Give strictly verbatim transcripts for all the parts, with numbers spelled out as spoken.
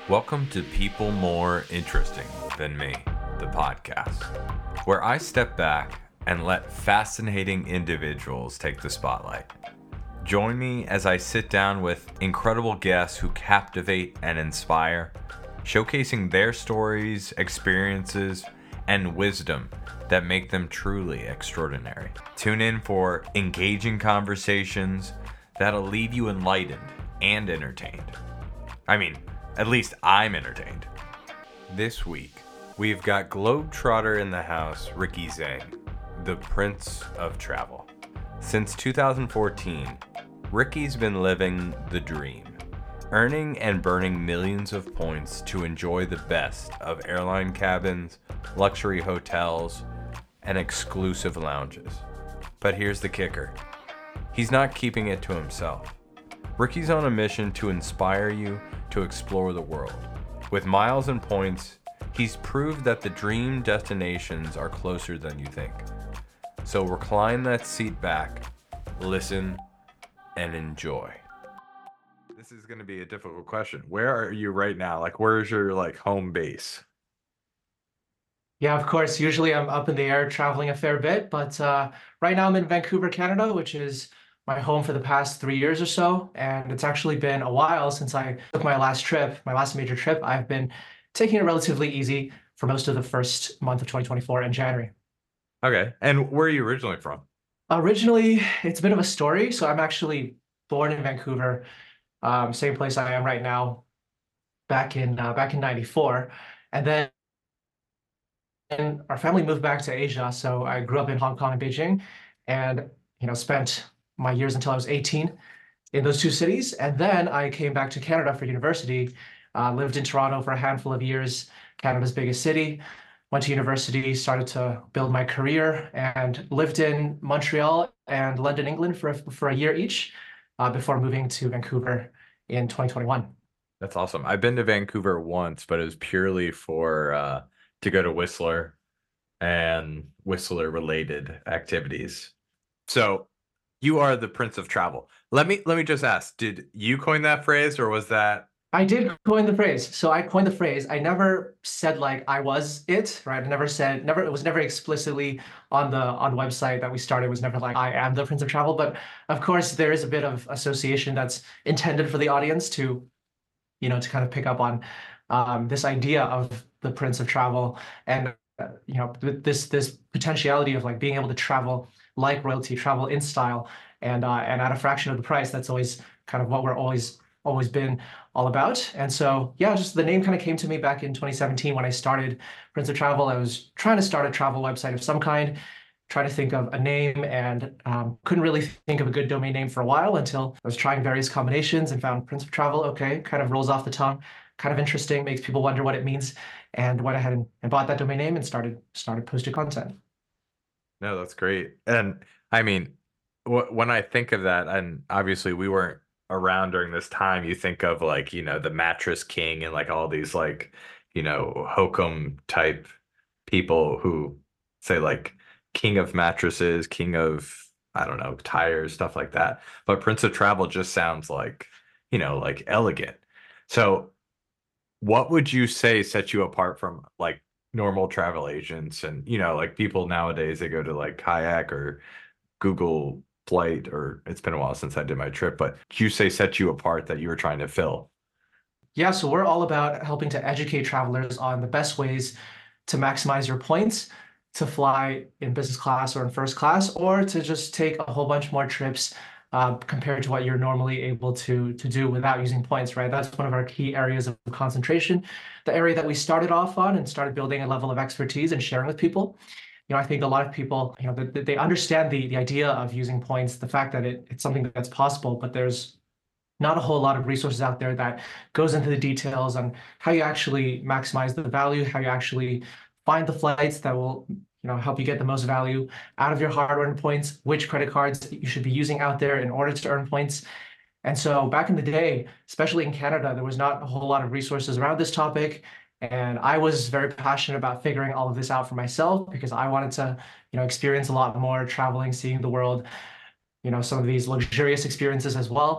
Welcome to People More Interesting Than Me, the podcast, where I step back and let fascinating individuals take the spotlight. Join me as I sit down with incredible guests who captivate and inspire, showcasing their stories, experiences, and wisdom that make them truly extraordinary. Tune in for engaging conversations that'll leave you enlightened and entertained. I mean, at least I'm entertained. This week, we've got Globetrotter in the house, Ricky Zhang, the Prince of Travel. Since two thousand fourteen, Ricky's been living the dream, earning and burning millions of points to enjoy the best of airline cabins, luxury hotels, and exclusive lounges. But here's the kicker. He's not keeping it to himself. Ricky's on a mission to inspire you to explore the world. With miles and points, he's proved that the dream destinations are closer than you think. So recline that seat back, listen, and enjoy. This is going to be a difficult question. Where are you right now? Like, where's your like home base? Yeah, of course. Usually I'm up in the air traveling a fair bit, but uh, right now I'm in Vancouver, Canada, which is my home for the past three years or so. And it's actually been a while since I took my last trip, my last major trip. I've been taking it relatively easy for most of the first month of twenty twenty-four in January. Okay. And where are you originally from? Originally, it's a bit of a story. So I'm actually born in Vancouver, um, same place I am right now, back in uh, back in ninety-four. And then and our family moved back to Asia. So I grew up in Hong Kong and Beijing and, you know, spent my years until I was eighteen in those two cities. And then I came back to Canada for university, uh, lived in Toronto for a handful of years, Canada's biggest city, went to university, started to build my career, and lived in Montreal and London, England for, a- for a year each uh, before moving to Vancouver in twenty twenty-one. That's awesome. I've been to Vancouver once, but it was purely for uh, to go to Whistler and Whistler related activities. So you are the Prince of Travel. Let me let me just ask, did you coin that phrase or was that I did coin the phrase. So I coined the phrase. I never said like I was it, right? I never said never it was never explicitly on the on the website that we started. It was never like I am the Prince of Travel. But of course there is a bit of association that's intended for the audience to, you know, to kind of pick up on um, this idea of the Prince of Travel and uh, you know th- this this potentiality of like being able to travel like royalty, travel in style, and uh, and at a fraction of the price. That's always kind of what we're always always been all about. And so yeah, just the name kind of came to me back in twenty seventeen when I started Prince of Travel. I was trying to start a travel website of some kind, trying to think of a name, and um, couldn't really think of a good domain name for a while until I was trying various combinations and found Prince of Travel. Okay, kind of rolls off the tongue, kind of interesting, makes people wonder what it means, and went ahead and, and bought that domain name and started started posting content. No, that's great. And I mean, wh- when I think of that, and obviously we weren't around during this time, you think of like, you know, the Mattress King and like all these like, you know, hokum type people who say like king of mattresses, king of, I don't know, tires, stuff like that. But Prince of Travel just sounds like, you know, like elegant. So what would you say sets you apart from like normal travel agents and you know like people nowadays they go to like Kayak or Google Flight or it's been a while since I did my trip, but you say set you apart that you were trying to fill? Yeah, so we're all about helping to educate travelers on the best ways to maximize your points to fly in business class or in first class, or to just take a whole bunch more trips uh, compared to what you're normally able to to do without using points, right? That's one of our key areas of concentration. The area that we started off on and started building a level of expertise and sharing with people. You know, I think a lot of people, you know, they, they understand the the idea of using points, the fact that it, it's something that's possible, but there's not a whole lot of resources out there that goes into the details on how you actually maximize the value, how you actually find the flights that will, you know, help you get the most value out of your hard-earned points, which credit cards you should be using out there in order to earn points. And so back in the day, especially in Canada, there was not a whole lot of resources around this topic. And I was very passionate about figuring all of this out for myself because I wanted to, you know, experience a lot more traveling, seeing the world, you know, some of these luxurious experiences as well.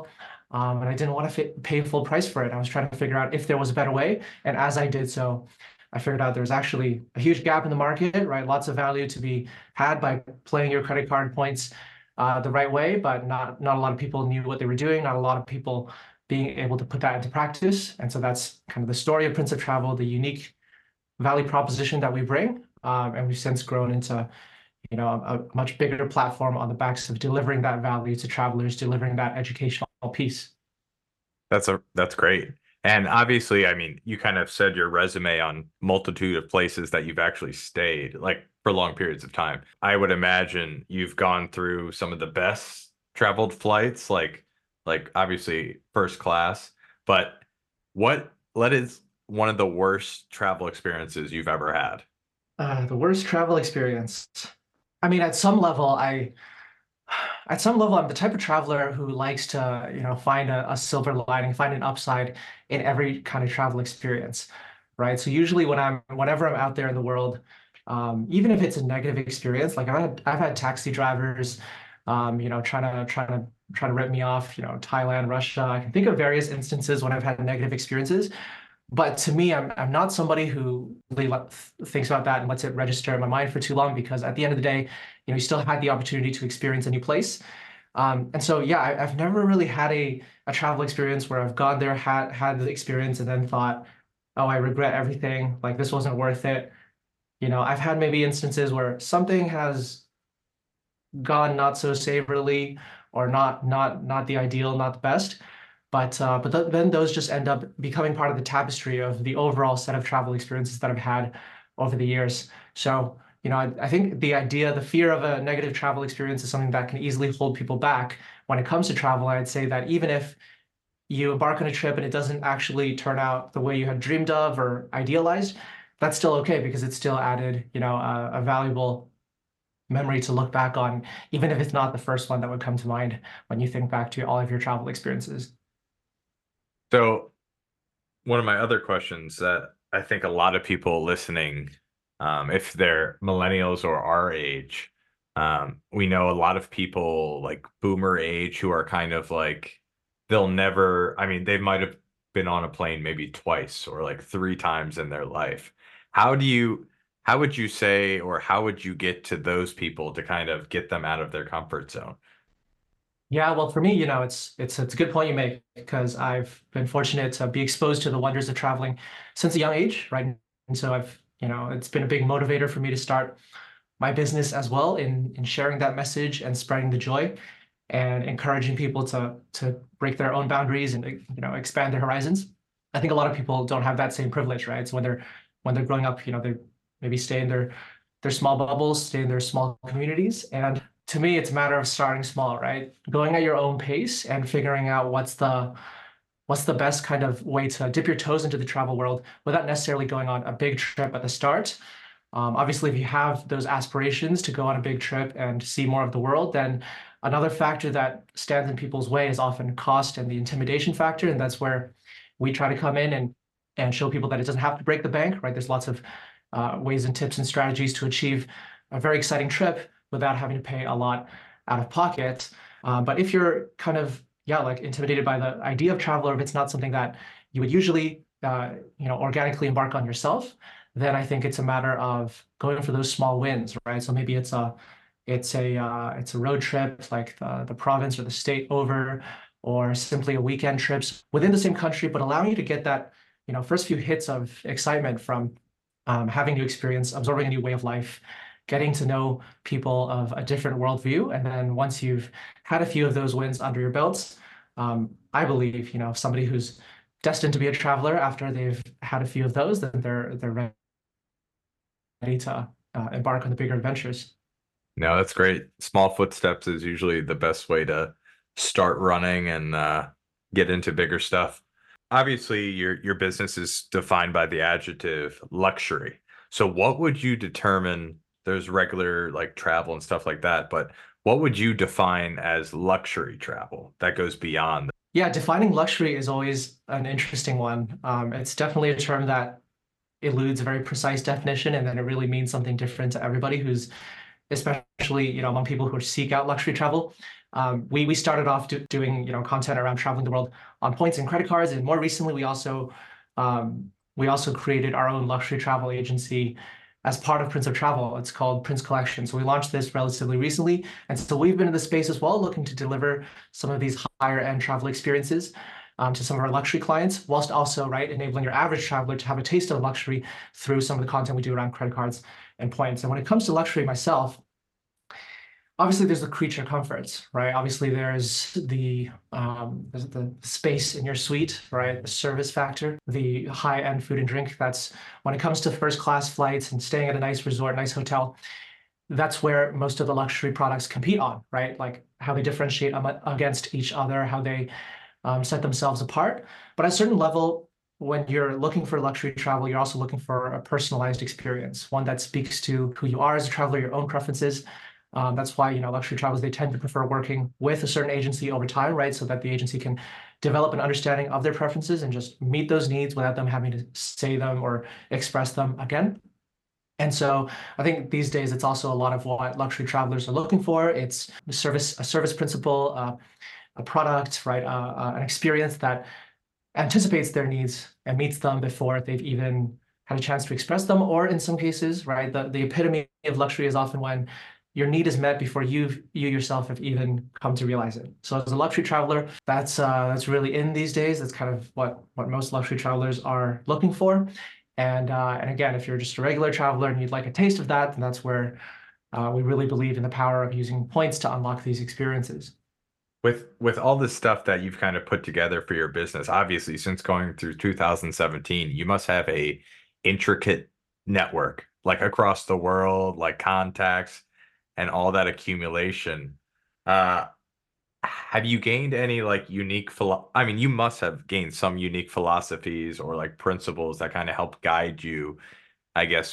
Um, and I didn't want to pay full price for it. I was trying to figure out if there was a better way. And as I did so, I figured out there was actually a huge gap in the market, right? Lots of value to be had by playing your credit card points uh, the right way, but not not a lot of people knew what they were doing. Not a lot of people being able to put that into practice. And so that's kind of the story of Prince of Travel, the unique value proposition that we bring. Um, and we've since grown into, you know, a, a much bigger platform on the backs of delivering that value to travelers, delivering that educational piece. That's a that's great. And obviously, I mean, you kind of said your resume on multitude of places that you've actually stayed, like for long periods of time. I would imagine you've gone through some of the best traveled flights, like like obviously first class. But what what is one of the worst travel experiences you've ever had? Uh, the worst travel experience. I mean, at some level, I at some level, I'm the type of traveler who likes to, you know, find a, a silver lining, find an upside in every kind of travel experience, right? So usually when I'm, whenever I'm out there in the world, um, even if it's a negative experience, like I've had, I've had taxi drivers, um, you know, trying to, trying to, trying to rip me off, you know, Thailand, Russia. I can think of various instances when I've had negative experiences. But to me, I'm I'm not somebody who really let, thinks about that and lets it register in my mind for too long because at the end of the day, you know, you still had the opportunity to experience a new place. Um, and so, yeah, I, I've never really had a, a travel experience where I've gone there, had had the experience, and then thought, oh, I regret everything. Like this wasn't worth it. You know, I've had maybe instances where something has gone not so savorily or not not not the ideal, not the best. But uh, but th then those just end up becoming part of the tapestry of the overall set of travel experiences that I've had over the years. So, you know, I, I think the idea, the fear of a negative travel experience is something that can easily hold people back when it comes to travel. I'd say that even if you embark on a trip and it doesn't actually turn out the way you had dreamed of or idealized, that's still okay because it's still added, you know, a, a valuable memory to look back on, even if it's not the first one that would come to mind when you think back to all of your travel experiences. So one of my other questions that I think a lot of people listening, um, if they're millennials or our age, um, we know a lot of people like boomer age who are kind of like they'll never, I mean, they might have been on a plane maybe twice or like three times in their life. How do you, how would you say, or how would you get to those people to kind of get them out of their comfort zone? Yeah, well, for me, you know, it's it's it's a good point you make because I've been fortunate to be exposed to the wonders of traveling since a young age, right? And so I've, you know, it's been a big motivator for me to start my business as well in in sharing that message and spreading the joy and encouraging people to to break their own boundaries and you know expand their horizons. I think a lot of people don't have that same privilege, right? So when they're when they're growing up, you know, they maybe stay in their their small bubbles, stay in their small communities, and to me, it's a matter of starting small, right? Going at your own pace and figuring out what's the what's the best kind of way to dip your toes into the travel world without necessarily going on a big trip at the start. Um, obviously, if you have those aspirations to go on a big trip and see more of the world, then another factor that stands in people's way is often cost and the intimidation factor. And that's where we try to come in and and show people that it doesn't have to break the bank, right? There's lots of uh, ways and tips and strategies to achieve a very exciting trip without having to pay a lot out of pocket. Um, but if you're kind of, yeah, like intimidated by the idea of travel, or if it's not something that you would usually, uh, you know, organically embark on yourself, then I think it's a matter of going for those small wins, right? So maybe it's a, it's a, uh, it's a road trip like the, the province or the state over, or simply a weekend trips within the same country, but allowing you to get that, you know, first few hits of excitement from um, having new experience, absorbing a new way of life, getting to know people of a different worldview. And then once you've had a few of those wins under your belts, um, I believe, you know, somebody who's destined to be a traveler after they've had a few of those, then they're they're ready to uh, embark on the bigger adventures. No, that's great. Small footsteps is usually the best way to start running and uh, get into bigger stuff. Obviously, your your business is defined by the adjective luxury. So what would you determine, there's regular like travel and stuff like that, but what would you define as luxury travel that goes beyond? Yeah, defining luxury is always an interesting one. Um, it's definitely a term that eludes a very precise definition, and then it really means something different to everybody who's, especially, you know, among people who seek out luxury travel. Um, we we started off do, doing you know content around traveling the world on points and credit cards, and more recently we also um, we also created our own luxury travel agency as part of Prince of Travel. It's called Prince Collection. So we launched this relatively recently, and so we've been in the space as well, looking to deliver some of these higher end travel experiences um, to some of our luxury clients, whilst also right enabling your average traveler to have a taste of luxury through some of the content we do around credit cards and points. And when it comes to luxury myself, obviously there's the creature comforts, right? Obviously there's the um, there's the space in your suite, right? The service factor, the high-end food and drink. That's when it comes to first class flights and staying at a nice resort, nice hotel, that's where most of the luxury products compete on, right? Like how they differentiate against each other, how they um, set themselves apart. But at a certain level, when you're looking for luxury travel, you're also looking for a personalized experience, one that speaks to who you are as a traveler, your own preferences. Um, that's why, you know, luxury travelers, they tend to prefer working with a certain agency over time, right? So that the agency can develop an understanding of their preferences and just meet those needs without them having to say them or express them again. And so I think these days it's also a lot of what luxury travelers are looking for. It's a service, a service principle, uh, a product, right? Uh, uh, an experience that anticipates their needs and meets them before they've even had a chance to express them. Or in some cases, right, the, the epitome of luxury is often when your need is met before you've you yourself have even come to realize it. So as a luxury traveler, that's uh, that's really in these days. That's kind of what what most luxury travelers are looking for. And uh, and again, if you're just a regular traveler and you'd like a taste of that, then that's where uh, we really believe in the power of using points to unlock these experiences. With with all the stuff that you've kind of put together for your business, obviously since going through two thousand seventeen, you must have a intricate network, like across the world, like contacts and all that accumulation. Uh, have you gained any like unique philo- I mean, you must have gained some unique philosophies or like principles that kind of help guide you, I guess,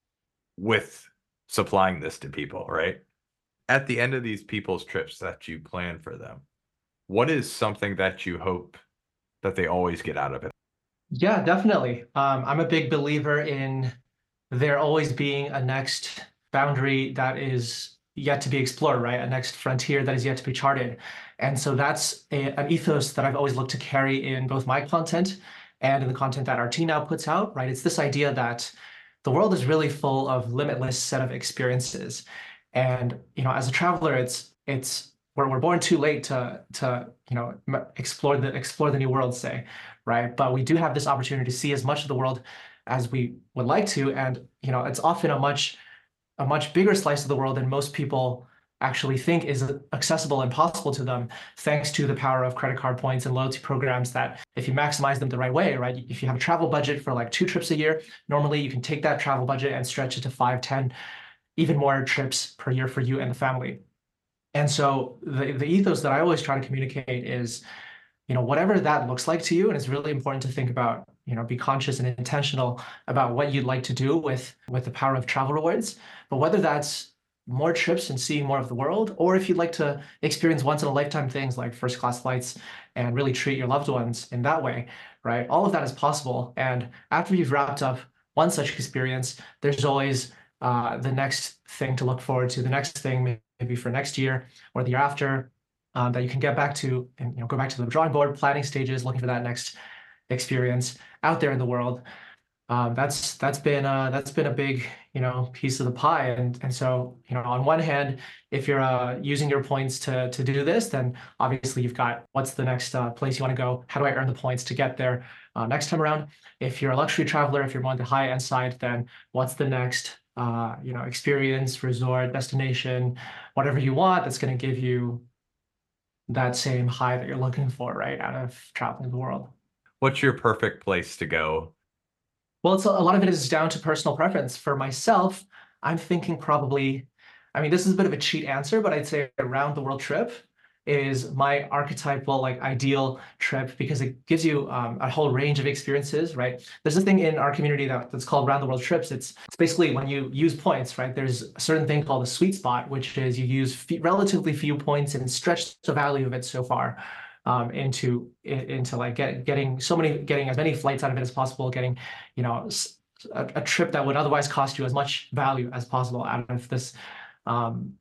with supplying this to people, right? At the end of these people's trips that you plan for them, what is something that you hope that they always get out of it? Yeah, definitely. Um, I'm a big believer in there always being a next boundary that is yet to be explored, right? A next frontier that is yet to be charted. And so that's a, an ethos that I've always looked to carry in both my content and in the content that our team now puts out, right? It's this idea that the world is really full of limitless set of experiences. And, you know, as a traveler, it's it's we're, we're born too late to to you know explore the explore the new world, say, right? But we do have this opportunity to see as much of the world as we would like to, and you know, it's often a much a much bigger slice of the world than most people actually think is accessible and possible to them, thanks to the power of credit card points and loyalty programs that if you maximize them the right way, right? If you have a travel budget for like two trips a year, normally you can take that travel budget and stretch it to five, ten, even more trips per year for you and the family. And so the, the ethos that I always try to communicate is, you know, whatever that looks like to you, and it's really important to think about, you know, be conscious and intentional about what you'd like to do with with the power of travel rewards. But whether that's more trips and seeing more of the world, or if you'd like to experience once in a lifetime things like first class flights and really treat your loved ones in that way, right? All of that is possible. And after you've wrapped up one such experience, there's always uh, the next thing to look forward to, the next thing maybe for next year or the year after, um, that you can get back to and you know go back to the drawing board, planning stages, looking for that next experience out there in the world. Um, that's that's been uh, that's been a big you know piece of the pie, and and so you know on one hand, if you're uh, using your points to to do this, then obviously you've got what's the next uh, place you want to go? How do I earn the points to get there uh, next time around? If you're a luxury traveler, if you're more on the high end side, then what's the next uh, you know experience, resort, destination, whatever you want that's going to give you that same high that you're looking for, right, out of traveling the world. What's your perfect place to go? Well, it's a, a lot of it is down to personal preference. For myself, I'm thinking probably, I mean, this is a bit of a cheat answer, but I'd say a round the world trip is my archetypal, like ideal trip because it gives you um, a whole range of experiences, right? There's a thing in our community that, that's called round the world trips. It's, it's basically when you use points, right? There's a certain thing called a sweet spot, which is you use f relatively few points and stretch the value of it so far um, into into like get, getting so many, getting as many flights out of it as possible, getting, you know, a, a trip that would otherwise cost you as much value as possible out of this um,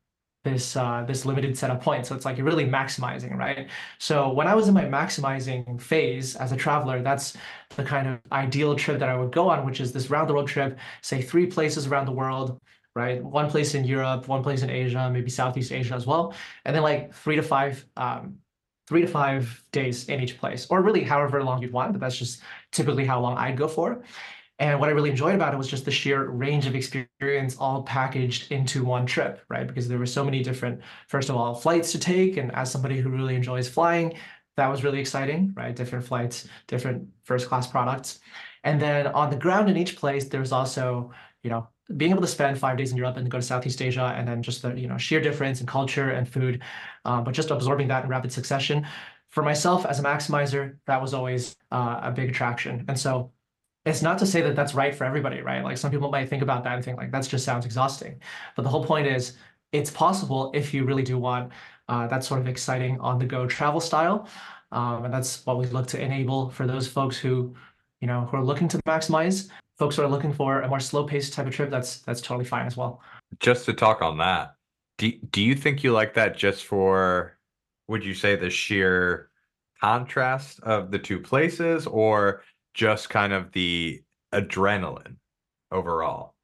this uh, this limited set of points. So it's like you're really maximizing, right? So when I was in my maximizing phase as a traveler, that's the kind of ideal trip that I would go on, which is this round the world trip, say three places around the world, right? One place in Europe, one place in Asia, maybe Southeast Asia as well, and then like three to five um, three to five days in each place, or really however long you'd want, but that's just typically how long I'd go for. And what I really enjoyed about it was just the sheer range of experience all packaged into one trip, right? Because there were so many different, first of all, flights to take. And as somebody who really enjoys flying, that was really exciting, right? Different flights, different first class products. And then on the ground in each place, there's also, you know, being able to spend five days in Europe and go to Southeast Asia, and then just the, you know, sheer difference in culture and food, um, but just absorbing that in rapid succession. For myself as a maximizer, that was always uh, a big attraction. And so it's not to say that that's right for everybody, right? Like some people might think about that and think like, that just sounds exhausting. But the whole point is it's possible if you really do want uh, that sort of exciting on-the-go travel style. Um, and that's what we look to enable for those folks who, you know, who are looking to maximize. Folks who are looking for a more slow-paced type of trip, that's that's totally fine as well. Just to talk on that, do, do you think you like that just for, would you say the sheer contrast of the two places, or just kind of the adrenaline overall?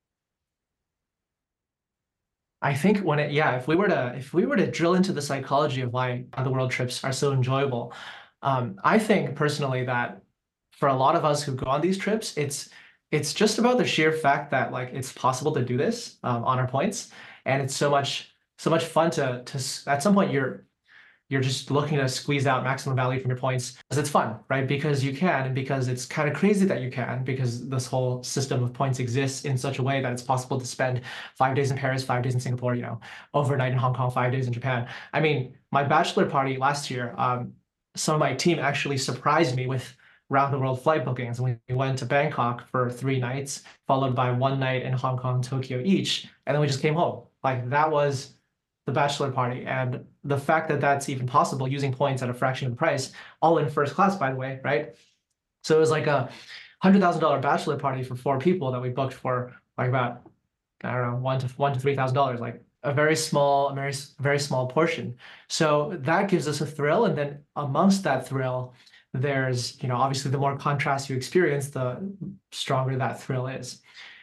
I think when it, yeah, if we were to if we were to drill into the psychology of why the world trips are so enjoyable, um, I think personally that for a lot of us who go on these trips, it's it's just about the sheer fact that like it's possible to do this um, on our points, and it's so much so much fun to to at some point you're you're just looking to squeeze out maximum value from your points because it's fun, right? Because you can, and because it's kind of crazy that you can, because this whole system of points exists in such a way that it's possible to spend five days in Paris, five days in Singapore, you know, overnight in Hong Kong, five days in Japan. I mean, my bachelor party last year, um, some of my team actually surprised me with round the world flight bookings. And we went to Bangkok for three nights, followed by one night in Hong Kong, Tokyo each, and then we just came home. Like that was the bachelor party. And the fact that that's even possible using points at a fraction of the price, all in first class, by the way, right? So it was like a one hundred thousand dollar bachelor party for four people that we booked for like about, I don't know, one to one to three thousand dollars, like a very small, very, very small portion. So that gives us a thrill. And then amongst that thrill, there's, you know, obviously the more contrast you experience, the stronger that thrill is.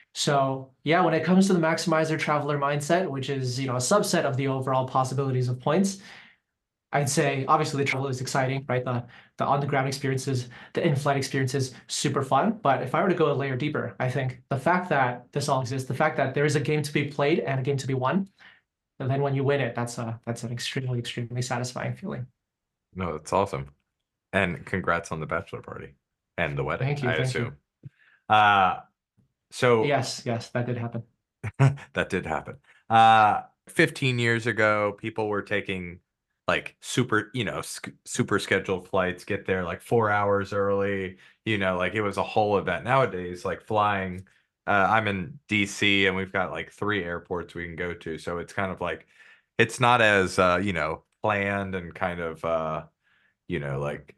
So yeah, when it comes to the maximizer traveler mindset, which is, you know, a subset of the overall possibilities of points, I'd say obviously the travel is exciting, right? The the on-the-ground experiences, the in-flight experiences, super fun. But if I were to go a layer deeper, I think the fact that this all exists, the fact that there is a game to be played and a game to be won, and then when you win it, that's a that's an extremely, extremely satisfying feeling. No, that's awesome. And congrats on the bachelor party and the wedding, Thank you, I thank assume. Uh, so Yes, yes, that did happen. that did happen. Uh, fifteen years ago, people were taking like super, you know, sc- super scheduled flights, get there like four hours early, you know, like it was a whole event. Nowadays, like flying, uh, I'm in D C and we've got like three airports we can go to. So it's kind of like, it's not as, uh, you know, planned and kind of, uh, you know, like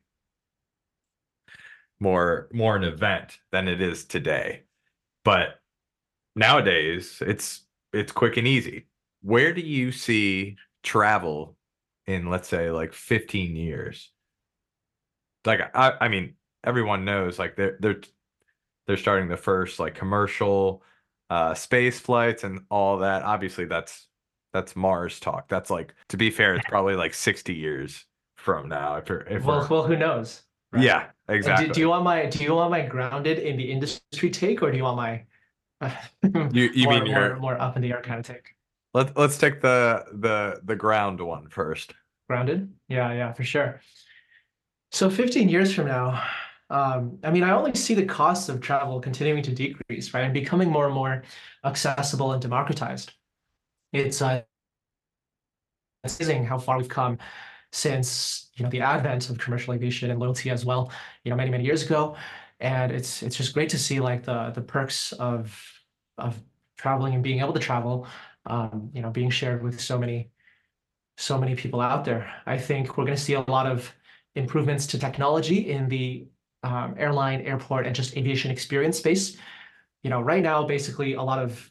more, more an event than it is today. But nowadays, it's it's quick and easy. Where do you see travel in, let's say, like fifteen years? Like I I mean, everyone knows like they're they're they're starting the first like commercial uh space flights and all that. Obviously that's that's Mars talk. That's like, to be fair, it's probably like sixty years from now if we're if Well, we're well, who knows, right? yeah, Uh, Do, do exactly. you want my do you want my grounded in the industry take, or do you want my You you mean more more your more up in the air kind of take? let let's take the the the ground one first. Grounded? Yeah, yeah, for sure. So fifteen years from now, um, I mean, I only see the costs of travel continuing to decrease, right, and becoming more and more accessible and democratized. It's uh, amazing how far we've come since, you know, the advent of commercial aviation and loyalty as well, you know, many, many years ago. And it's it's just great to see like the the perks of of traveling and being able to travel, um, you know, being shared with so many so many people out there. I think we're going to see a lot of improvements to technology in the um, airline, airport, and just aviation experience space. You know, right now, basically, a lot of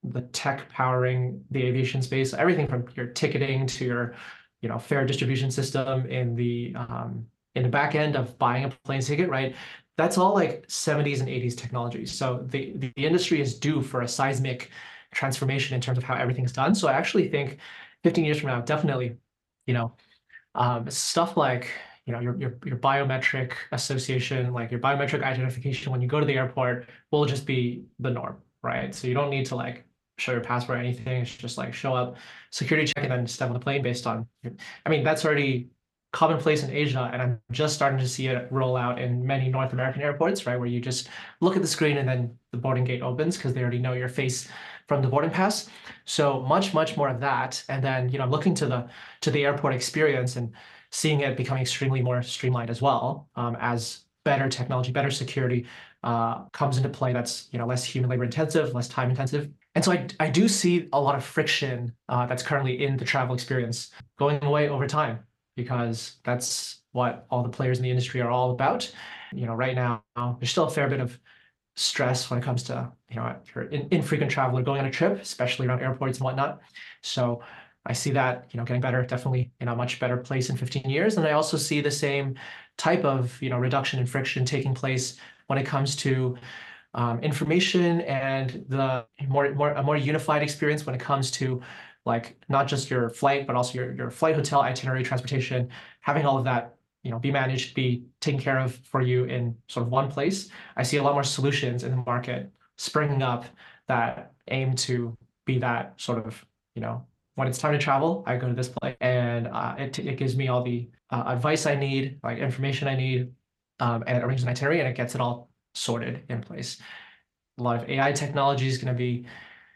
the tech powering the aviation space, everything from your ticketing to your, you know, fare distribution system in the um, in the back end of buying a plane ticket, right? That's all like seventies and eighties technology. So the, the the industry is due for a seismic transformation in terms of how everything's done. So I actually think fifteen years from now, definitely, you know, um, stuff like, you know, your, your your biometric association, like your biometric identification when you go to the airport will just be the norm, right? So you don't need to like show your passport or anything. It's just like show up, security check, and then step on the plane based on, I mean, that's already commonplace in Asia, and I'm just starting to see it roll out in many North American airports, right? Where you just look at the screen and then the boarding gate opens because they already know your face from the boarding pass. So much, much more of that. And then, you know, looking to the to the airport experience and seeing it becoming extremely more streamlined as well, um, as better technology, better security uh, comes into play. That's, you know, less human labor intensive, less time intensive. And so I, I do see a lot of friction uh, that's currently in the travel experience going away over time, because that's what all the players in the industry are all about. You know, right now, there's still a fair bit of stress when it comes to, you know, if you're an infrequent traveler going on a trip, especially around airports and whatnot. So I see that, you know, getting better, definitely in a much better place in fifteen years. And I also see the same type of, you know, reduction in friction taking place when it comes to um, information and the more, more, a more unified experience when it comes to like not just your flight, but also your, your flight, hotel, itinerary, transportation, having all of that, you know, be managed, be taken care of for you in sort of one place. I see a lot more solutions in the market springing up that aim to be that sort of, you know, when it's time to travel, I go to this place, and uh, it, it gives me all the uh, advice I need, like information I need, um, and it arranges an itinerary, and it gets it all sorted in place. A lot of A I technology is going to be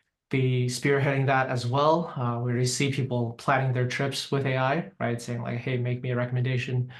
be spearheading that as well. Uh, we already see people planning their trips with A I, right? Saying like, hey, make me a recommendation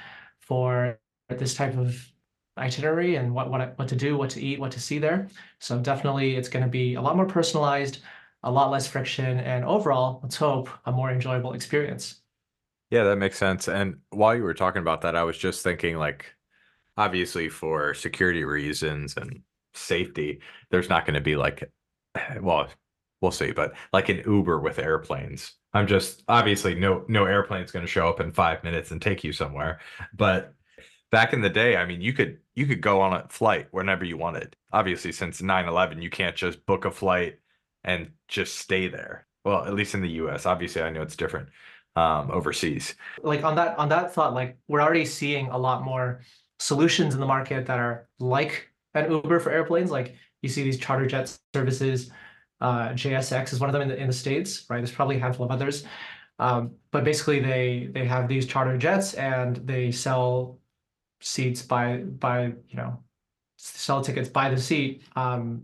for this type of itinerary and what what what to do, what to eat, what to see there. So definitely it's going to be a lot more personalized, a lot less friction, and overall, let's hope, a more enjoyable experience. Yeah, that makes sense. And while you were talking about that, I was just thinking like obviously for security reasons and safety, there's not going to be like, well, we'll see, but like an Uber with airplanes. I'm just obviously no no airplane's going to show up in five minutes and take you somewhere. But back in the day, I mean, you could you could go on a flight whenever you wanted. Obviously, since nine eleven, you can't just book a flight and just stay there. Well, at least in the U S. Obviously, I know it's different um, overseas. Like on that on that thought, like we're already seeing a lot more solutions in the market that are like an Uber for airplanes. Like you see these charter jet services. Uh, J S X is one of them in the in the States, right? There's probably a handful of others. Um, but basically they they have these charter jets and they sell seats by by you know sell tickets by the seat, um,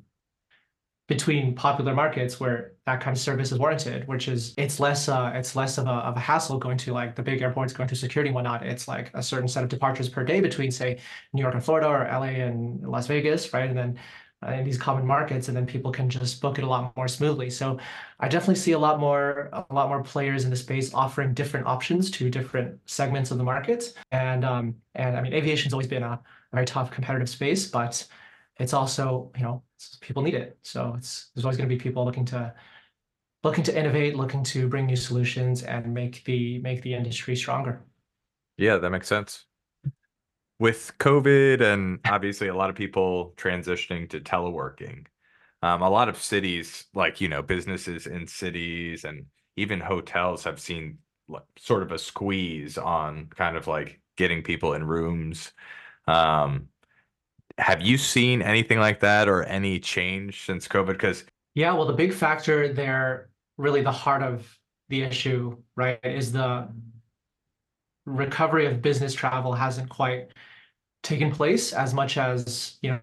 between popular markets where that kind of service is warranted, which is it's less uh it's less of a of a hassle going to like the big airports, going through security and whatnot. It's like a certain set of departures per day between, say, New York and Florida, or L A and Las Vegas, right? And then uh, in these common markets, and then people can just book it a lot more smoothly. So I definitely see a lot more a lot more players in the space offering different options to different segments of the market. And um and I mean, aviation's always been a, a very tough competitive space, but it's also, you know, people need it. So it's there's always going to be people looking to looking to innovate, looking to bring new solutions and make the make the industry stronger. Yeah, that makes sense. With COVID and obviously a lot of people transitioning to teleworking, um, a lot of cities, like, you know, businesses in cities and even hotels have seen like, sort of a squeeze on kind of like getting people in rooms. Um, have you seen anything like that or any change since COVID? Because Yeah, well, the big factor there, really the heart of the issue, right, is the recovery of business travel hasn't quite taken place as much as, you know,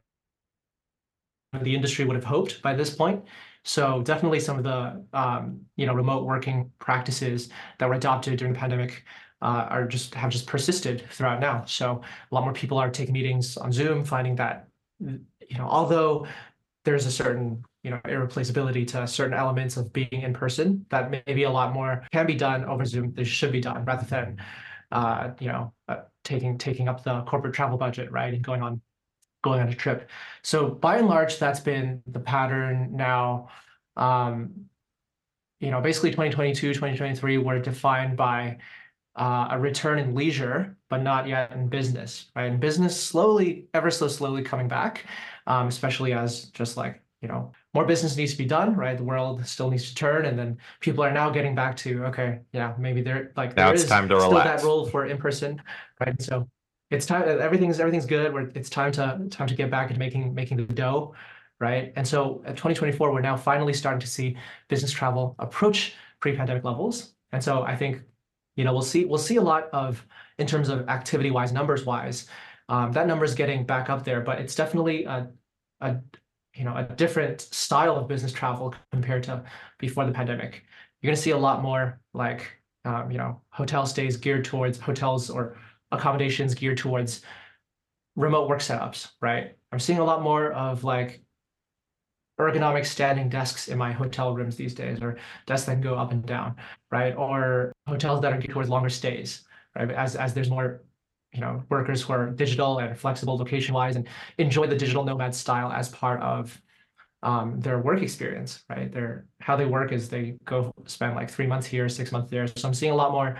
the industry would have hoped by this point. So definitely some of the um, you know, remote working practices that were adopted during the pandemic uh, are just have just persisted throughout now. So a lot more people are taking meetings on Zoom, finding that, you know, although there's a certain, you know, irreplaceability to certain elements of being in person, that maybe a lot more can be done over Zoom. This should be done rather than uh, you know, uh, taking taking up the corporate travel budget, right, and going on going on a trip. So by and large, that's been the pattern now. Um, you know, basically twenty twenty-two, twenty twenty-three were defined by uh, a return in leisure, but not yet in business, right? And business slowly, ever so slowly coming back, um, especially as just like, you know, more business needs to be done, right? The world still needs to turn. And then people are now getting back to, okay, yeah, maybe there, like Now there it's is time to still that relax. role for in-person, right? So it's time, everything's, everything's good. Where it's time to, time to get back into making, making the dough, right? And so at twenty twenty-four, we're now finally starting to see business travel approach pre-pandemic levels. And so I think you know, we'll see we'll see a lot of in terms of activity wise, numbers wise, um, that number is getting back up there, but it's definitely a, a you know a different style of business travel compared to before the pandemic. You're going to see a lot more like um, you know hotel stays geared towards hotels or accommodations geared towards remote work setups, right? I'm seeing a lot more of like ergonomic standing desks in my hotel rooms these days, or desks that can go up and down, right? Or hotels that are geared towards longer stays, right? As as there's more, you know, workers who are digital and flexible location-wise and enjoy the digital nomad style as part of um, their work experience, right? Their how they work is they go spend like three months here, six months there. So I'm seeing a lot more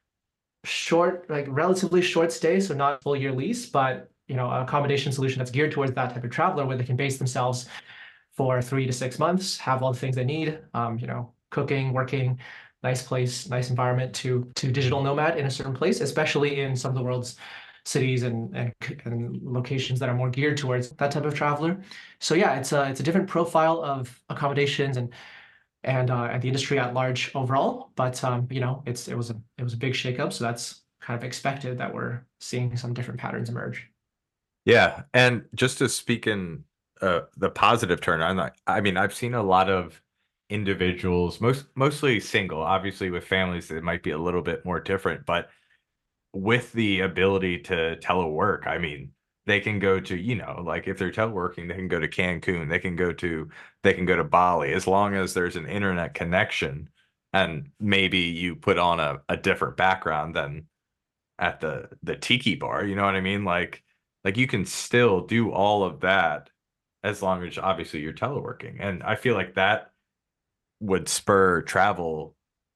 short, like relatively short stays, so not full year lease, but you know, an accommodation solution that's geared towards that type of traveler where they can base themselves for three to six months, have all the things they need, um, you know, cooking, working, nice place, nice environment to to digital nomad in a certain place, especially in some of the world's cities and, and and locations that are more geared towards that type of traveler. So yeah, it's a it's a different profile of accommodations and and uh, and the industry at large overall. But um, you know, it's it was a it was a big shakeup, so that's kind of expected that we're seeing some different patterns emerge. Yeah, and just to speak in uh, the positive turn, I'm not, I mean, I've seen a lot of individuals, most mostly single, obviously with families it might be a little bit more different, but with the ability to telework, I mean, they can go to, you know, like if they're teleworking, they can go to Cancun, they can go to they can go to Bali as long as there's an internet connection and maybe you put on a, a different background than at the the tiki bar, you know what I mean? Like like you can still do all of that as long as obviously you're teleworking. And I feel like that would spur travel.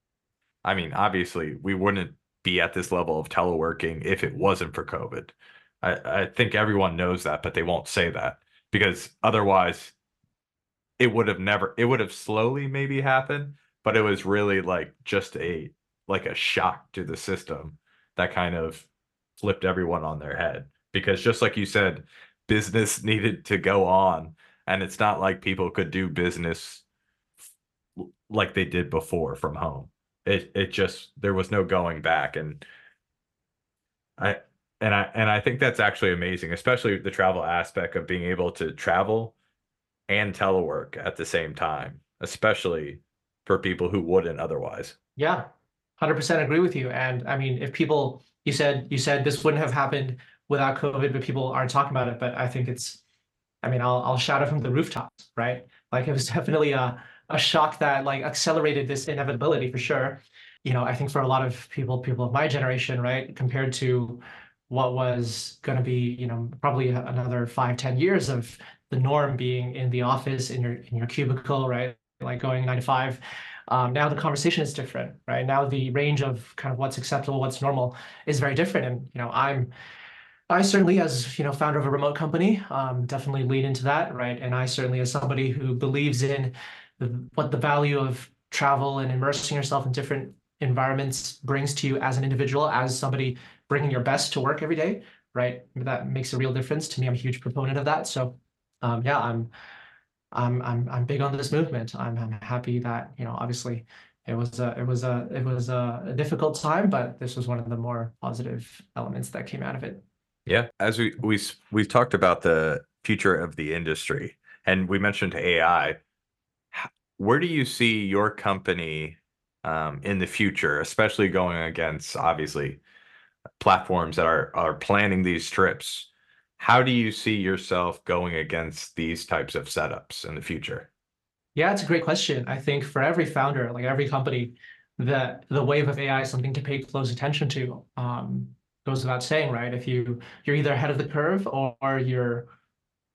I mean, obviously we wouldn't be at this level of teleworking if it wasn't for COVID. I, I think everyone knows that, but they won't say that because otherwise it would have never it would have slowly maybe happened, but it was really like just a like a shock to the system that kind of flipped everyone on their head because just like you said, business needed to go on and it's not like people could do business like they did before from home. It it just there was no going back and I and I and I think that's actually amazing, especially the travel aspect of being able to travel and telework at the same time, especially for people who wouldn't otherwise. Yeah, one hundred percent agree with you. And I mean, if people, you said you said this wouldn't have happened without COVID, but people aren't talking about it. But I think it's, I mean, I'll I'll shout it from the rooftops, right? Like it was definitely a a shock that like accelerated this inevitability for sure. You know, I think for a lot of people, people of my generation, right, compared to what was going to be, you know, probably another five, ten years of the norm being in the office in your in your cubicle, right? Like going nine to five. Um, now the conversation is different, right? Now the range of kind of what's acceptable, what's normal is very different. And, you know, I'm I certainly, as you know, founder of a remote company, um, definitely lean into that, right? And I certainly, as somebody who believes in the, what the value of travel and immersing yourself in different environments brings to you as an individual, as somebody bringing your best to work every day, right? That makes a real difference to me. I'm a huge proponent of that. So, um, yeah, I'm I'm I'm I'm big on this movement. I'm I'm happy that, you know, obviously it was a it was a it was a, a difficult time, but this was one of the more positive elements that came out of it. Yeah, as we we s- we've talked about the future of the industry, and we mentioned A I. H- Where do you see your company um, in the future, especially going against obviously platforms that are are planning these trips? How do you see yourself going against these types of setups in the future? Yeah, it's a great question. I think for every founder, like every company, the the wave of A I is something to pay close attention to. Um, goes without saying, right? If you you're either ahead of the curve or, or you're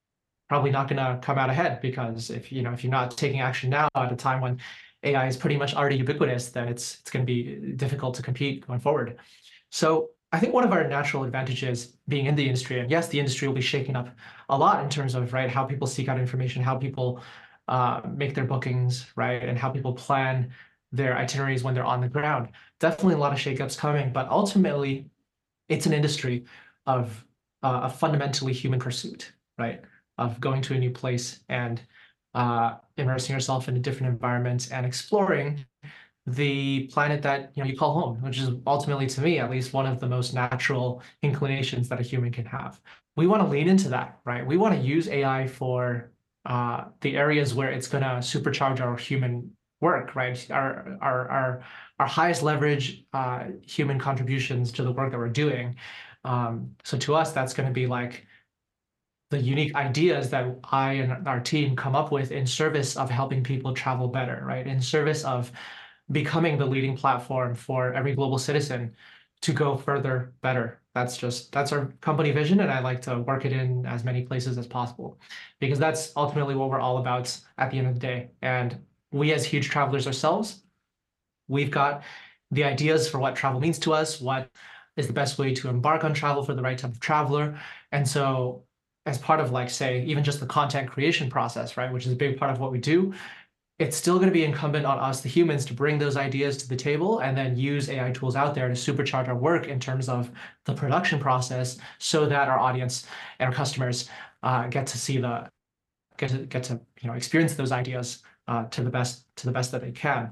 probably not going to come out ahead because if you know if you're not taking action now at a time when A I is pretty much already ubiquitous, then it's it's going to be difficult to compete going forward. So I think one of our natural advantages being in the industry, and yes, the industry will be shaking up a lot in terms of right how people seek out information, how people uh, make their bookings, right, and how people plan their itineraries when they're on the ground. Definitely a lot of shakeups coming, but ultimately, it's an industry of uh, a fundamentally human pursuit, right? Of going to a new place and uh, immersing yourself in a different environment and exploring the planet that you know you call home, which is ultimately, to me at least, one of the most natural inclinations that a human can have. We want to lean into that, right? We want to use A I for uh, the areas where it's going to supercharge our human work, right? Our our our our highest leverage uh, human contributions to the work that we're doing. Um, so to us, that's going to be like the unique ideas that I and our team come up with in service of helping people travel better, right? In service of becoming the leading platform for every global citizen to go further better. That's just that's our company vision, and I like to work it in as many places as possible because that's ultimately what we're all about at the end of the day. And we, as huge travelers ourselves, we've got the ideas for what travel means to us, what is the best way to embark on travel for the right type of traveler. And so as part of like, say, even just the content creation process, right, which is a big part of what we do, it's still going to be incumbent on us, the humans, to bring those ideas to the table and then use A I tools out there to supercharge our work in terms of the production process so that our audience and our customers uh, get to see the get to get to you know experience those ideas uh, to the best to the best that they can.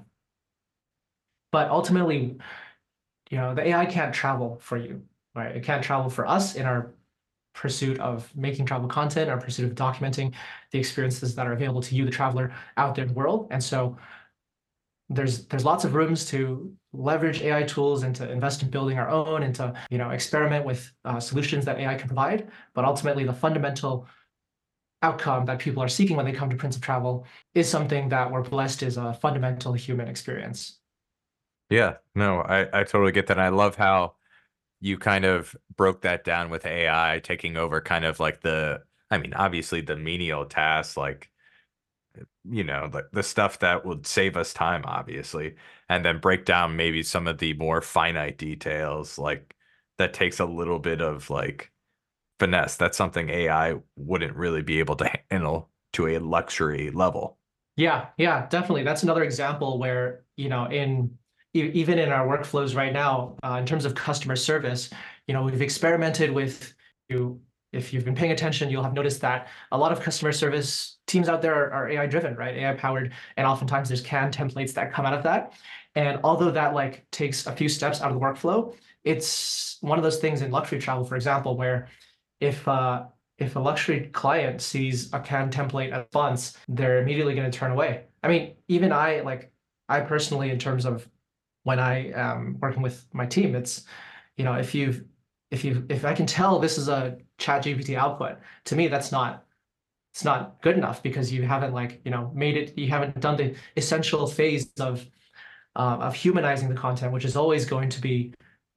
But ultimately, you know, the A I can't travel for you, right? It can't travel for us in our pursuit of making travel content, our pursuit of documenting the experiences that are available to you, the traveler, out there in the world. And so there's there's lots of rooms to leverage A I tools and to invest in building our own and to you know experiment with uh, solutions that A I can provide. But ultimately, the fundamental outcome that people are seeking when they come to Prince of Travel is something that we're blessed is a fundamental human experience. Yeah, no, I, I totally get that. And I love how you kind of broke that down with A I taking over kind of like the, I mean, obviously the menial tasks, like, you know, the, the stuff that would save us time, obviously, and then break down maybe some of the more finite details, like that takes a little bit of like finesse. That's something A I wouldn't really be able to handle to a luxury level. Yeah, yeah, definitely. That's another example where, you know, in e- even in our workflows right now, uh, in terms of customer service, you know, we've experimented with you. If you've been paying attention, you'll have noticed that a lot of customer service teams out there are, are A I driven, right? A I powered, and oftentimes there's canned templates that come out of that. And although that like takes a few steps out of the workflow, it's one of those things in luxury travel, for example, where if uh, if a luxury client sees a canned template at fonts, they're immediately going to turn away. I mean, even I like I personally, in terms of when I am working with my team, it's you know if you've if you if I can tell this is a chat G P T output, to me that's not it's not good enough because you haven't like you know made it you haven't done the essential phase of uh, of humanizing the content, which is always going to be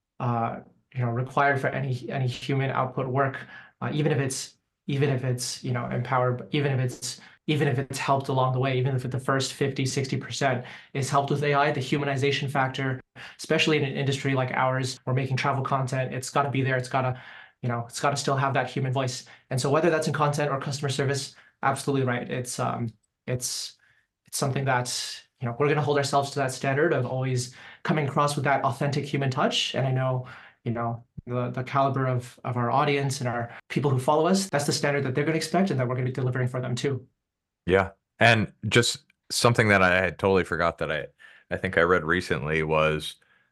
uh, you know required for any any human output work, uh, even if it's even if it's you know empowered, even if it's even if it's helped along the way, even if the first fifty, sixty percent is helped with A I, the humanization factor, especially in an industry like ours, we're making travel content, it's got to be there. It's got to, you know, it's got to still have that human voice. And so whether that's in content or customer service, absolutely right. It's um, it's it's something that you know we're going to hold ourselves to that standard of always coming across with that authentic human touch. And I know, you know, the the caliber of of our audience and our people who follow us, that's the standard that they're going to expect and that we're going to be delivering for them too. Yeah. And just something that I had totally forgot that I I think I read recently was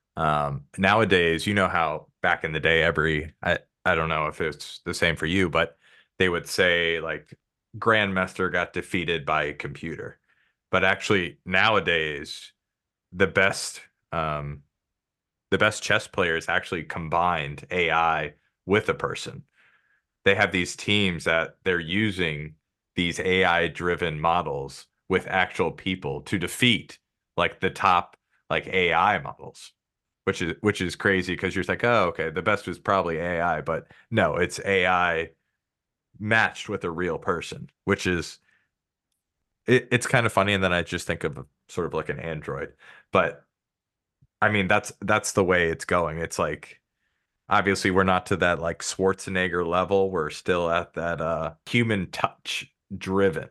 um nowadays, you know how back in the day every I I don't know if it's the same for you, but they would say like Grandmaster got defeated by a computer. But actually nowadays the best um the best chess players actually combined A I with a person. They have these teams that they're using these A I driven models with actual people to defeat like the top like A I models, which is which is crazy because you're like, oh, okay, the best was probably A I, but no, it's A I matched with a real person, which is it, it's kind of funny. And then I just think of sort of like an android, but I mean that's that's the way it's going. It's like obviously we're not to that like Schwarzenegger level. We're still at that uh human touch driven.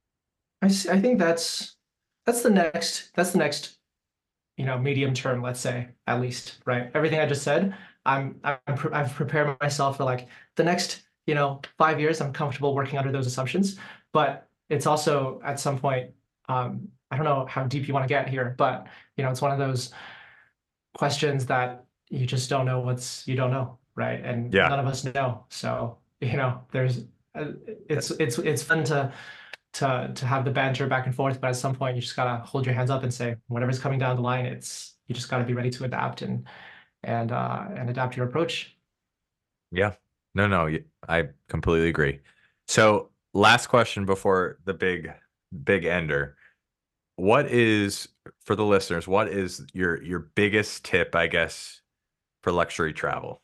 I s- I think that's that's the next that's the next you know medium term, let's say, at least, right? Everything I just said, I'm I'm pre- I've prepared myself for like the next you know five years. I'm comfortable working under those assumptions, but it's also at some point, um, I don't know how deep you want to get here, but you know it's one of those questions that you just don't know what's you don't know, right? And Yeah. none of us know. So, you know, there's uh, it's it's it's fun to to to have the banter back and forth, but at some point you just gotta hold your hands up and say, whatever's coming down the line, it's you just gotta be ready to adapt and and uh and adapt your approach. Yeah. No, no, y- I completely agree. So, last question before the big, big ender. What is, for the listeners, what is your your biggest tip, I guess, for luxury travel?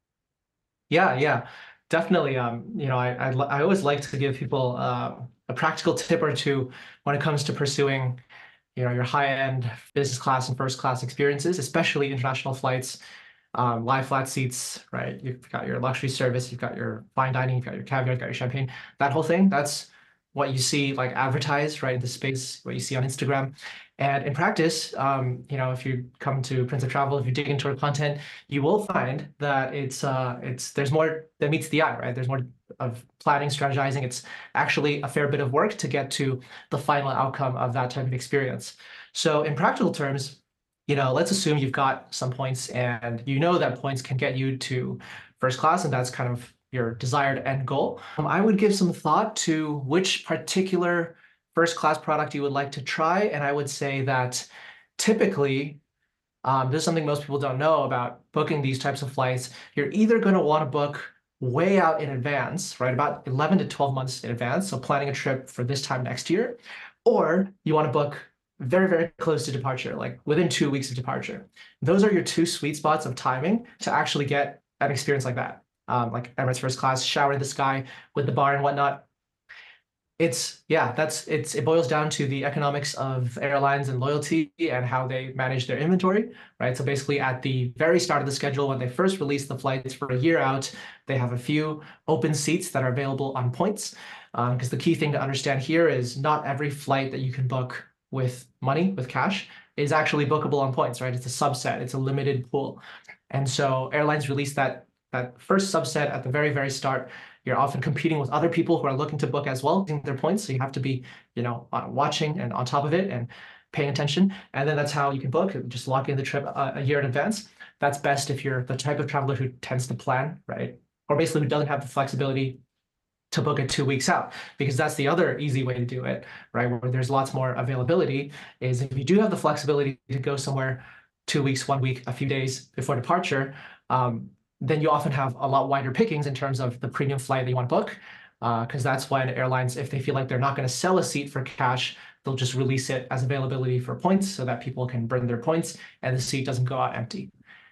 Yeah, yeah, definitely. Um, you know, I I, li- I always like to give people uh, a practical tip or two when it comes to pursuing you know your high-end business class and first class experiences, especially international flights, um, live flat seats, right? You've got your luxury service, you've got your fine dining, you've got your caviar, you've got your champagne, that whole thing. That's what you see like advertised, right, in the space, what you see on Instagram. And in practice, um, you know, if you come to Prince of Travel, if you dig into our content, you will find that it's uh, it's there's more that meets the eye, right? There's more of planning, strategizing. It's actually a fair bit of work to get to the final outcome of that type of experience. So in practical terms, you know, let's assume you've got some points and you know that points can get you to first class, and that's kind of your desired end goal. Um, I would give some thought to which particular first class product you would like to try. And I would say that typically, um, this is something most people don't know about booking these types of flights. You're either going to want to book way out in advance, right? About eleven to twelve months in advance. So planning a trip for this time next year, or you want to book very, very close to departure, like within two weeks of departure. Those are your two sweet spots of timing to actually get an experience like that. Um, like Emirates first class, shower in the sky with the bar and whatnot. It's yeah, that's it's it boils down to the economics of airlines and loyalty and how they manage their inventory, right? So basically at the very start of the schedule, when they first release the flights for a year out, they have a few open seats that are available on points. Um, because the key thing to understand here is not every flight that you can book with money, with cash, is actually bookable on points, right? It's a subset, it's a limited pool. And so airlines release that that first subset at the very, very start. You're often competing with other people who are looking to book as well, using their points. So you have to be, you know, uh, watching and on top of it and paying attention. And then that's how you can book. Just lock in the trip a, a year in advance. That's best if you're the type of traveler who tends to plan, right? Or basically who doesn't have the flexibility to book it two weeks out, because that's the other easy way to do it, right? Where there's lots more availability is if you do have the flexibility to go somewhere two weeks, one week, a few days before departure, um, then you often have a lot wider pickings in terms of the premium flight that you want to book. Because uh, that's when airlines, if they feel like they're not going to sell a seat for cash, they'll just release it as availability for points so that people can burn their points and the seat doesn't go out empty.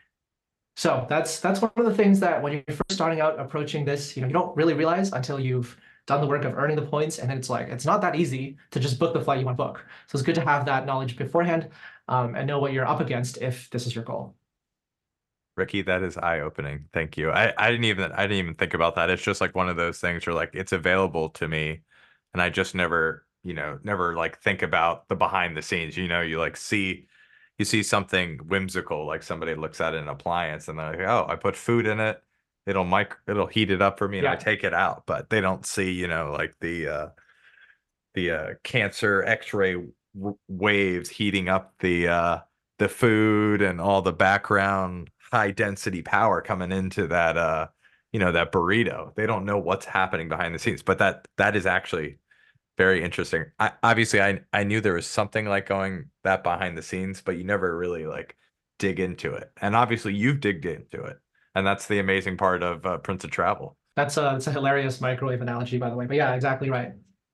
So that's that's one of the things that when you're first starting out approaching this, you know, you don't really realize until you've done the work of earning the points, and then it's like it's not that easy to just book the flight you want to book. So it's good to have that knowledge beforehand, um, and know what you're up against if this is your goal. Ricky, that is eye-opening. Thank you. I, I didn't even I didn't even think about that. It's just like one of those things where like it's available to me and I just never, you know, never like think about the behind the scenes. You know, you like see you see something whimsical, like somebody looks at an appliance and they're like, oh, I put food in it. It'll mic it'll heat it up for me and I Yeah, take it out. But they don't see, you know, like the uh the uh cancer X-ray w waves heating up the uh the food and all the background high density power coming into that uh you know that burrito. They don't know what's happening behind the scenes, but that that is actually very interesting. I obviously I I knew there was something like going that behind the scenes, but you never really like dig into it. And obviously you've digged into it. And that's the amazing part of uh, Prince of Travel. that's a that's a hilarious microwave analogy, by the way. But yeah, exactly right.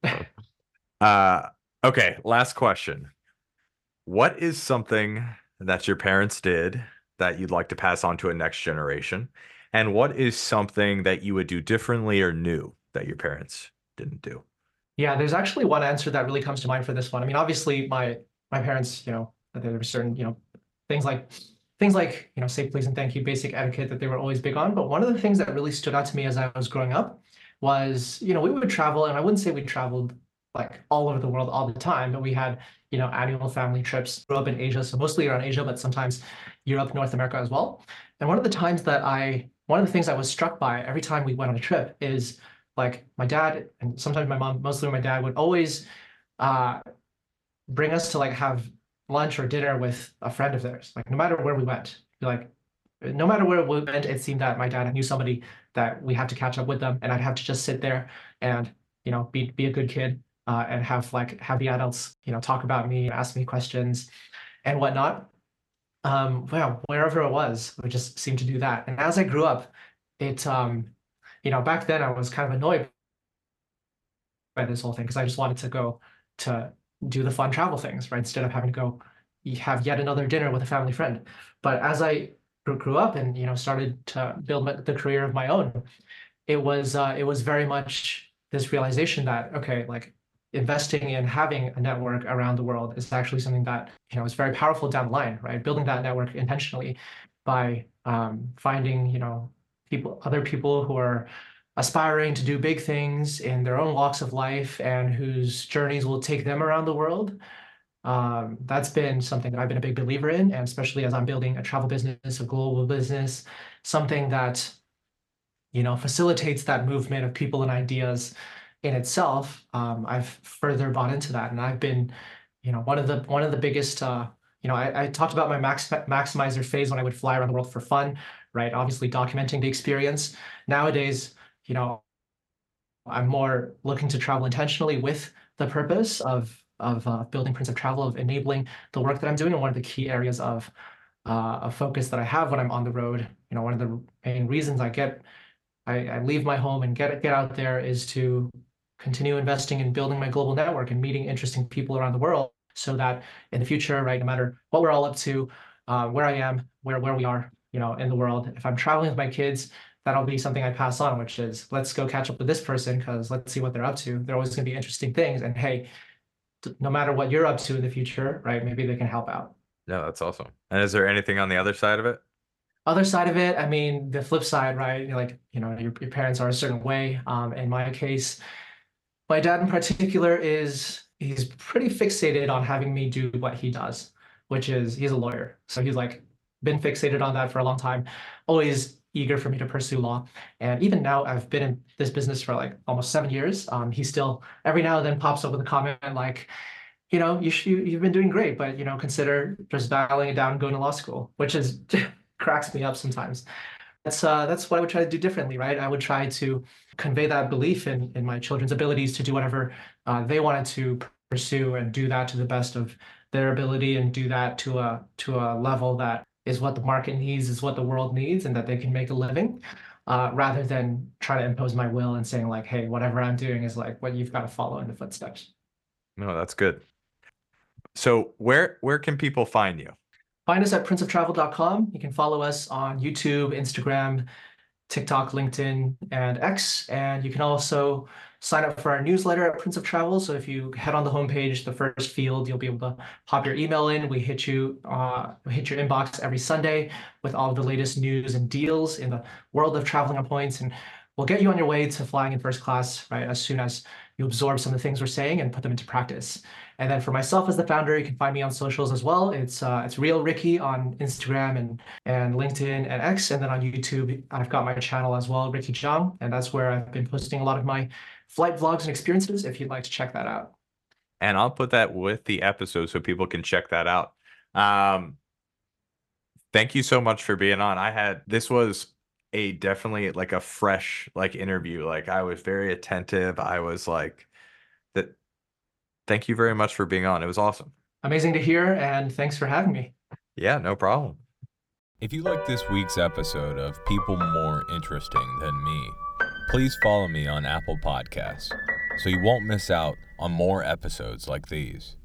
Uh okay, last question. What is something that your parents did that you'd like to pass on to a next generation? And what is something that you would do differently or new that your parents didn't do? Yeah, there's actually one answer that really comes to mind for this one. I mean, obviously, my my parents, you know, there were certain, you know, things like things like, you know, say please and thank you, basic etiquette that they were always big on. But one of the things that really stood out to me as I was growing up was, you know, we would travel, and I wouldn't say we traveled like all over the world all the time, but we had, you know, annual family trips. Grew up in Asia, so mostly around Asia, but sometimes Europe, North America as well. And one of the times that I, one of the things I was struck by every time we went on a trip is like my dad and sometimes my mom, mostly my dad, would always uh, bring us to like have lunch or dinner with a friend of theirs. Like no matter where we went, be like no matter where we went, it seemed that my dad knew somebody that we had to catch up with them, and I'd have to just sit there and you know be be a good kid uh, and have like have the adults you know talk about me, ask me questions, and whatnot. Um, well, wherever it was, we just seemed to do that. And as I grew up, it um, you know back then I was kind of annoyed by this whole thing because I just wanted to go to do the fun travel things, right? Instead of having to go have yet another dinner with a family friend. But as I grew, grew up and you know started to build my, the career of my own, it was uh, it was very much this realization that okay, like investing in having a network around the world is actually something that you know is very powerful down the line, right? Building that network intentionally by um, finding you know people, other people who are aspiring to do big things in their own walks of life and whose journeys will take them around the world. Um, that's been something that I've been a big believer in, and especially as I'm building a travel business, a global business, something that you know facilitates that movement of people and ideas in itself. Um, I've further bought into that, and I've been, you know, one of the one of the biggest. Uh, you know, I, I talked about my max maximizer phase when I would fly around the world for fun, right? Obviously, documenting the experience. Nowadays, you know, I'm more looking to travel intentionally with the purpose of of uh, building Prince of Travel, of enabling the work that I'm doing. And one of the key areas of uh, a focus that I have when I'm on the road, you know, one of the main reasons I get, I, I leave my home and get get out there is to continue investing in building my global network and meeting interesting people around the world, so that in the future, right, no matter what we're all up to, uh, where I am, where where we are, you know, in the world, if I'm traveling with my kids, that'll be something I pass on, which is let's go catch up with this person because let's see what they're up to. They're always going to be interesting things. And hey, no matter what you're up to in the future, right, maybe they can help out. Yeah, that's awesome. And is there anything on the other side of it? Other side of it, I mean, the flip side, right? Like, you know, your, your parents are a certain way. Um, in my case, my dad in particular is he's pretty fixated on having me do what he does, which is he's a lawyer. So he's like been fixated on that for a long time, always eager for me to pursue law. And even now, I've been in this business for like almost seven years. Um, he still every now and then pops up with a comment like, you know, you, sh- you you've been doing great, but you know, consider just dialing it down and going to law school, which is cracks me up sometimes. That's uh, that's what I would try to do differently, right? I would try to convey that belief in in my children's abilities to do whatever uh, they wanted to pursue and do that to the best of their ability and do that to a to a level that is what the market needs, is what the world needs, and that they can make a living, uh, rather than try to impose my will and saying like, hey, whatever I'm doing is like what you've got to follow in the footsteps. No, that's good. So where where can people find you? Find us at prince of travel dot com. You can follow us on YouTube, Instagram, TikTok, LinkedIn, and X. And you can also sign up for our newsletter at Prince of Travel. So if you head on the homepage, the first field, you'll be able to pop your email in. We hit you, uh, we hit your inbox every Sunday with all of the latest news and deals in the world of traveling on points. And we'll get you on your way to flying in first class, right, as soon as you absorb some of the things we're saying and put them into practice. And then for myself as the founder, you can find me on socials as well. It's uh, it's Real Ricky on Instagram and and LinkedIn and X. And then on YouTube, I've got my channel as well, Ricky Zhang. And that's where I've been posting a lot of my flight vlogs and experiences, if you'd like to check that out. And I'll put that with the episode so people can check that out. Um, thank you so much for being on. I had, this was a definitely like a fresh like interview. Like I was very attentive. I was like, that. Thank you very much for being on. It was awesome. Amazing to hear, and thanks for having me. Yeah, no problem. If you like this week's episode of People More Interesting Than Me, please follow me on Apple Podcasts so you won't miss out on more episodes like these.